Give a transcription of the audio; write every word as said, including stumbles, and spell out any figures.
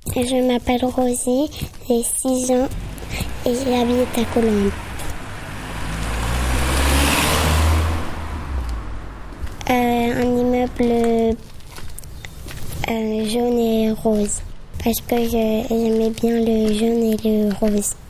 Je m'appelle Rosie, j'ai six ans et j'habite à Colombes. Euh, un immeuble euh, jaune et rose, parce que je, j'aimais bien le jaune et le rose.